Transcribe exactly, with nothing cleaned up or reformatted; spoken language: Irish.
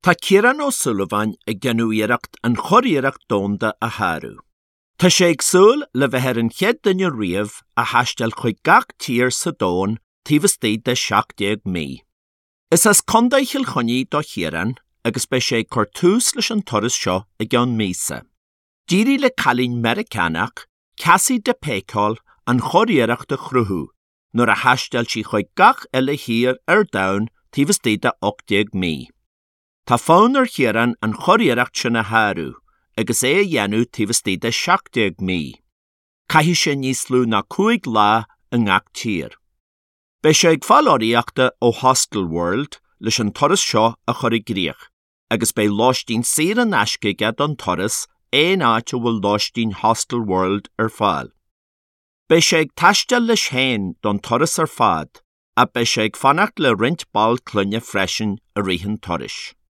Tá Kieran O'Sullivan ag genúireacht an choiríocht dónda a tharú. Tá sé ag súil le bheith an chead duine riamh a thaistil chuig gach tír sa dón tíomhastí de seachtaíoch mí. Is as condaithil choní do Kieran agus be sé cortús leis an toras seo ag an mísa. Díri le calín Americanach, Cassie de Pécol an choiríocht de chruthú, nuair a thaistil si chuig gach eile hir ar dain tíomhastí de ochtaíoch mí. Tá fón ar Kieran an choiríocht sin a tharú, agus é a dhéanú tíomhastí de seachtaíoch mí. Caithfidh sé níos lú na cúig lá an ngach tír. Be sé ag fáilíochta ó Hostel World leis an toras seo a chur i gcríoch, agus be láistín saoire an aiscigh don toras éon áit a bhfuil láistín Hostel World ar fáil. Be sé ag taisteal leis féin don toras ar fad, a be sé ag fannacht le rint ball clunne freisin a rihan toras.